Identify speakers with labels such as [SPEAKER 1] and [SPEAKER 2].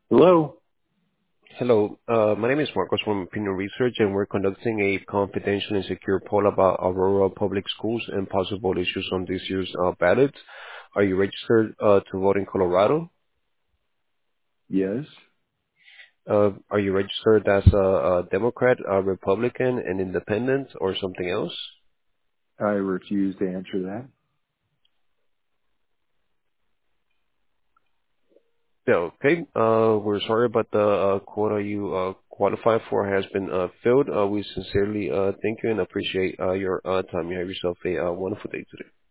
[SPEAKER 1] Hello?
[SPEAKER 2] Hello, my name is Marcos from Opinion Research, and we're conducting a confidential and secure poll about Aurora Public Schools and possible issues on this year's ballots. Are you registered to vote in Colorado?
[SPEAKER 1] Yes,
[SPEAKER 2] Are you registered as a Democrat, a Republican, an Independent, or something else?
[SPEAKER 1] I refuse to answer that.
[SPEAKER 2] Yeah, okay. We're sorry, but the quota you qualify for has been filled. We sincerely thank you and appreciate your time. You have yourself a wonderful day today.